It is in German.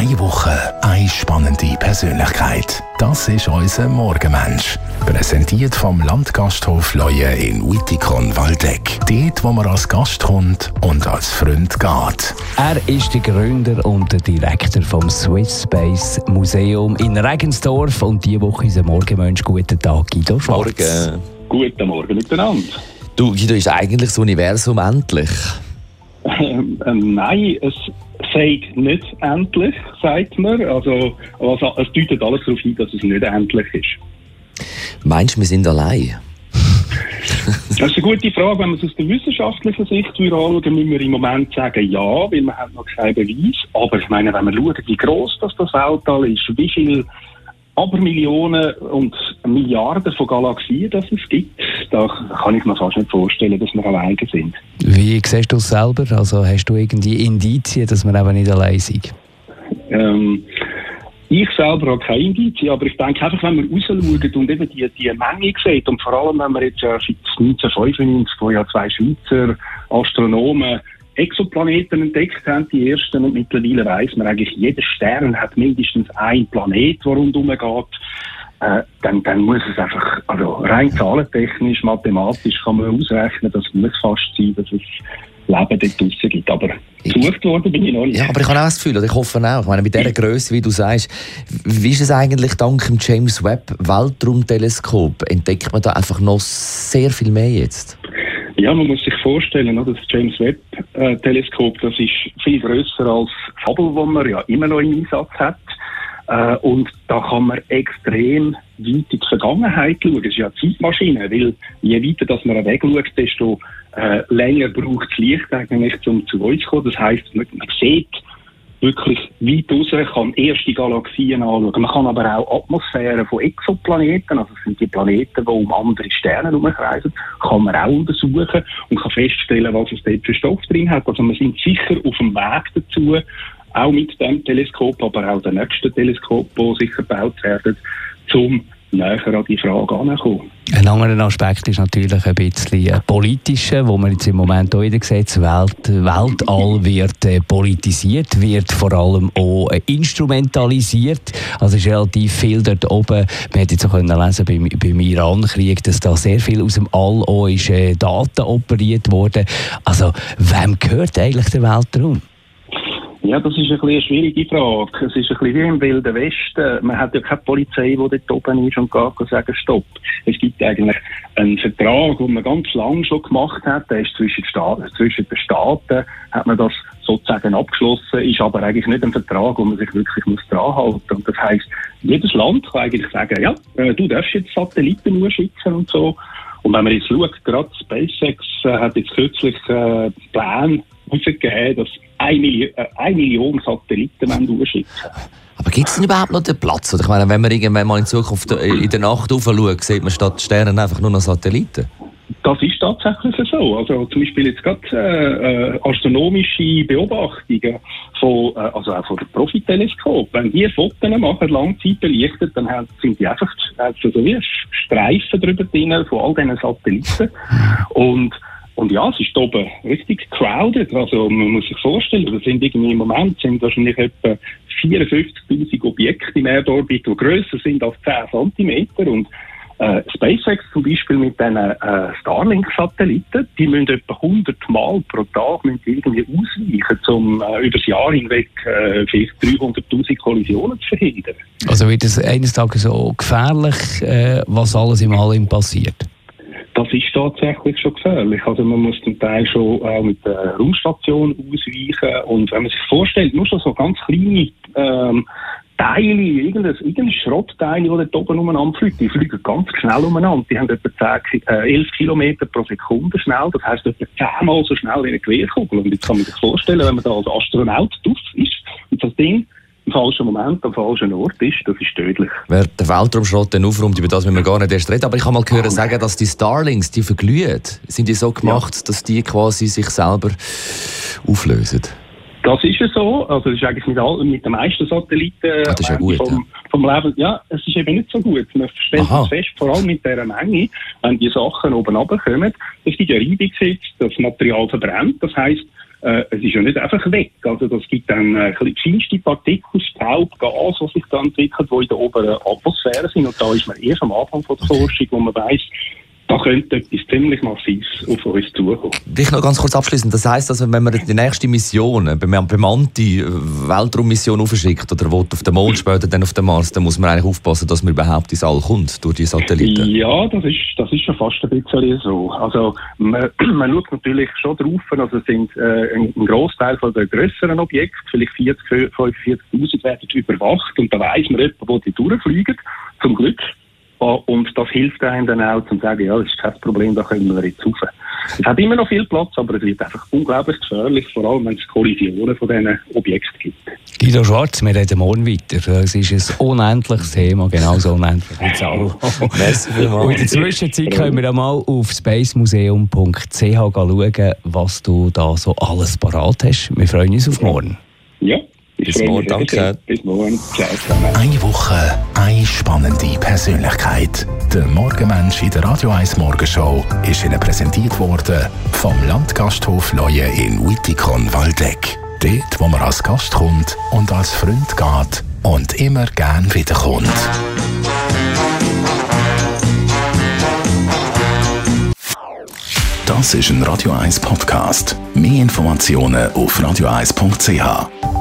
Eine Woche, eine spannende Persönlichkeit. Das ist unser Morgenmensch. Präsentiert vom Landgasthof Leue in Wittikon-Waldeck. Dort, wo man als Gast kommt und als Freund geht. Er ist der Gründer und der Direktor vom Swiss Space Museum in Regensdorf. Und diese Woche unser Morgenmensch. Guten Tag, Guido Schwarz. Morgen. Guten Morgen miteinander. Du, Guido, ist eigentlich das Universum endlich? Nein, es sagt nicht endlich, sagt man. Also es deutet alles darauf hin, dass es nicht endlich ist. Meinst du, wir sind allein? Das ist eine gute Frage. Wenn man es aus der wissenschaftlichen Sicht anschauen, müssen wir im Moment sagen, ja, weil man hat noch keinen Beweis. Aber ich meine, wenn man schaut, wie gross das Weltall ist, wie viel Abermillionen und Milliarden von Galaxien das es gibt, da kann ich mir fast nicht vorstellen, dass wir alleine sind. Wie siehst du es selber? Also hast du irgendwie Indizien, dass wir eben nicht allein sind? Ich selber habe keine Indizien, aber ich denke einfach, wenn man rausschaut und eben die Menge sieht, und vor allem, wenn man jetzt ja seit 1995, wo ja 2 Schweizer Astronomen Exoplaneten entdeckt haben, die ersten, und mittlerweile weiss man eigentlich, jeder Stern hat mindestens einen Planet, der rundherum geht, dann muss es einfach, also rein zahlentechnisch, mathematisch kann man ausrechnen, das muss fast sein, dass es Leben dort draussen gibt. Aber gesucht worden bin ich noch nicht. Ja, aber ich habe auch das Gefühl, oder ich hoffe auch, ich meine, mit dieser Grösse, wie du sagst, wie ist es eigentlich dank dem James Webb Weltraumteleskop? Entdeckt man da einfach noch sehr viel mehr jetzt? Ja, man muss sich vorstellen, das James Webb Teleskop, das ist viel grösser als Hubble, das man ja immer noch im Einsatz hat. Und da kann man extrem weit in die Vergangenheit schauen. Das ist ja eine Zeitmaschine, weil je weiter dass man wegschaut, desto länger braucht das Licht eigentlich, um zu uns zu kommen. Das heisst, man sieht wirklich weit raus, kann erste Galaxien anschauen. Man kann aber auch Atmosphären von Exoplaneten, also das sind die Planeten, die um andere Sterne herumkreisen, kann man auch untersuchen und kann feststellen, was es dort für Stoff drin hat. Also wir sind sicher auf dem Weg dazu, auch mit dem Teleskop, aber auch den nächsten Teleskop, die sicher gebaut werden, zum näher an die Frage herankommen. Ein anderer Aspekt ist natürlich ein bisschen politischer, wo man jetzt im Moment auch wieder sieht, das Weltall wird politisiert, wird vor allem auch instrumentalisiert. Also es ist relativ viel dort oben. Man hat jetzt auch lesen beim Iran-Krieg, dass da sehr viel aus dem All auch ist, Daten operiert worden. Also wem gehört eigentlich der Weltraum? Ja, das ist eine schwierige Frage. Es ist ein bisschen wie im Wilden Westen. Man hat ja keine Polizei, die dort oben ist und kann sagen, stopp. Es gibt eigentlich einen Vertrag, den man ganz lange schon gemacht hat. Der ist zwischen den Staaten, hat man das sozusagen abgeschlossen, ist aber eigentlich nicht ein Vertrag, wo man sich wirklich dran halten muss. Und das heisst, jedes Land kann eigentlich sagen, ja, du darfst jetzt Satelliten nur schicken und so. Und wenn man jetzt schaut, gerade SpaceX hat jetzt kürzlich Pläne herausgegeben, dass 1 Million Satelliten durchschicken. Aber gibt es denn überhaupt noch den Platz? Oder ich meine, wenn man irgendwann mal in Zukunft in der Nacht raufschaut, sieht man statt Sternen einfach nur noch Satelliten? Das ist tatsächlich so. Also zum Beispiel jetzt gerade astronomische Beobachtungen von, also auch von der Profiteleskop. Wenn die Fotos machen, Langzeit belichtet, dann sind die einfach so wie Streifen drüber drin von all diesen Satelliten. Und ja, es ist oben richtig crowded. Also man muss sich vorstellen, das sind irgendwie im Moment wahrscheinlich etwa 54'000 Objekte im Erdorbit, die grösser sind als 10 cm. Und SpaceX zum Beispiel mit diesen Starlink-Satelliten, die müssen etwa 100 Mal pro Tag irgendwie ausweichen, um über das Jahr hinweg vielleicht 300'000 Kollisionen zu verhindern. Also wird es eines Tages so gefährlich, was alles im All passiert? Das ist tatsächlich schon gefährlich. Also man muss zum Teil schon auch mit der Raumstation ausweichen. Und wenn man sich vorstellt, nur schon so ganz kleine Teile, irgendein Schrottteil, die dort oben umeinander fliegt, die fliegen ganz schnell umeinander. Die haben etwa 11 Kilometer pro Sekunde schnell. Das heisst etwa 10-mal so schnell wie eine Gewehrkugel. Und jetzt kann man sich vorstellen, wenn man da als Astronaut drauf ist und das Ding im falschen Moment, am falschen Ort ist, das ist tödlich. Wer den Weltraumschrott dann aufräumt, über das müssen wir gar nicht erst reden. Aber ich habe mal gehört sagen, dass die Starlinks, die verglühen, sind die so gemacht, dass die quasi sich selber auflösen? Das ist ja so. Also das ist eigentlich mit den meisten Satelliten das ist ja gut, vom Leben. Ja, es ist eben nicht so gut. Man stellt es fest, vor allem mit dieser Menge, wenn die Sachen oben runterkommen, es gibt ja Reibungshitze, das Material verbrennt. Das heisst, es ist ja nicht einfach weg. Also das gibt dann kleinste Partikel, Staub, Gas, was sich dann entwickelt, die in der oberen Atmosphäre sind. Und da ist man erst am Anfang von der Forschung, wo man weiss, da könnte etwas ziemlich Massives auf uns zukommen. Dich noch ganz kurz abschließend. Das heisst, also, wenn man die nächste Mission, eine bemannte Weltraummission aufschickt oder will auf den Mond, später dann auf den Mars, dann muss man eigentlich aufpassen, dass man überhaupt ins All kommt durch die Satelliten. Ja, das ist schon fast ein bisschen so. Also man schaut natürlich schon drauf. Also es sind ein Grossteil von den grösseren Objekten, vielleicht 45'000 werden überwacht und da weiss man etwa, wo die durchfliegen, zum Glück. Und das hilft einem dann auch, zu sagen, ja, das ist kein Problem, da können wir jetzt rauf. Es hat immer noch viel Platz, aber es wird einfach unglaublich gefährlich, vor allem wenn es Kollisionen von diesen Objekten gibt. Guido Schwarz, wir reden morgen weiter. Es ist ein unendliches Thema, genauso unendlich wie Zahl. Merci vielmals. Und in der Zwischenzeit können wir einmal auf spacemuseum.ch schauen, was du da so alles parat hast. Wir freuen uns auf morgen. Ja. Bis morgen, danke. Bis morgen. Ciao zusammen. Eine Woche, eine spannende Persönlichkeit. Der Morgenmensch in der Radio 1 Morgenshow ist Ihnen präsentiert worden vom Landgasthof Leue in Wittikon-Waldeck. Dort, wo man als Gast kommt und als Freund geht und immer gern wiederkommt. Das ist ein Radio 1 Podcast. Mehr Informationen auf radio1.ch.